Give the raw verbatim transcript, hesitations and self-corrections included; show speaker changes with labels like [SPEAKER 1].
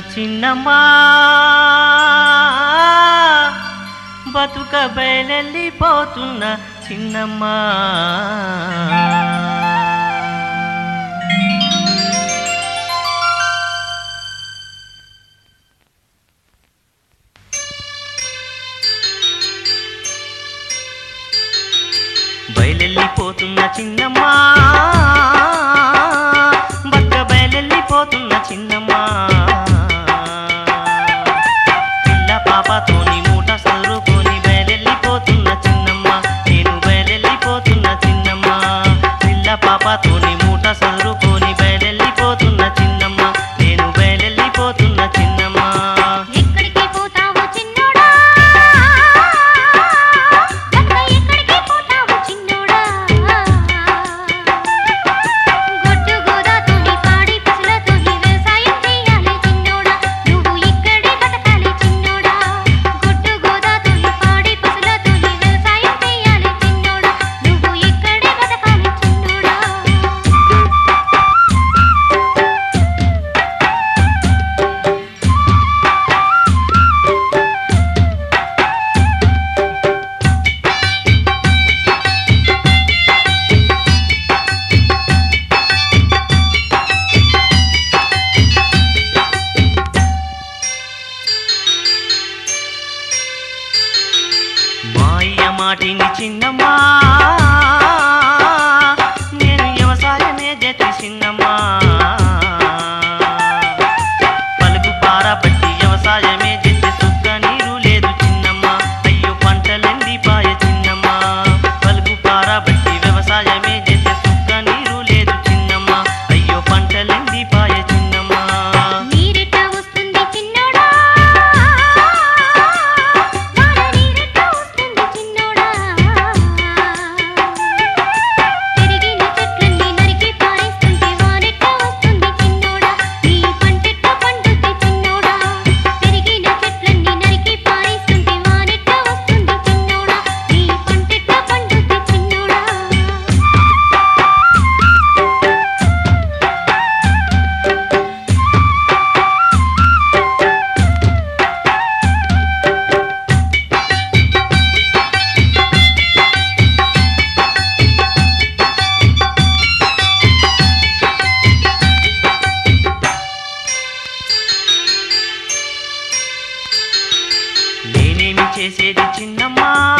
[SPEAKER 1] చిన్నమ్మా బతుక బయలెళ్ళిపోతున్న చిన్నమ్మా బయలెళ్ళిపోతున్న చిన్నమ్మా బతుక బయలెళ్ళిపోతున్న చిన్నమ్మా పిల్ల పాపతోని మూట సరుకొని బయలెళ్ళిపోతున్న చిన్నమ్మా నేను బయలెళ్ళిపోతున్న చిన్నమ్మా పిల్ల పాపతోని మూట సరుకొని బయలెళ్ళిపోతున్న చిన్నమ్మా నేను బయలెళ్ళిపోతున్న చిన్నమ్మా మాటిని చిన్నమ్మా నేను వ్యవసాయమే చేతి చిన్నమ్మా పలుకు పారబట్టి వ్యవసాయమే చేతి సుక్క నీరు లేదు చిన్నమ్మా అయ్యో పంటలెండి పాయ చిన్నమ్మా పలుకు పారబట్టి వ్యవసాయమే చేతి సుక్క నీరు లేదు చిన్నమ్మా అయ్యో పంటలెండి పాయ చిన్నమ్మా నేనేమి చేసేది చిన్నమ్మా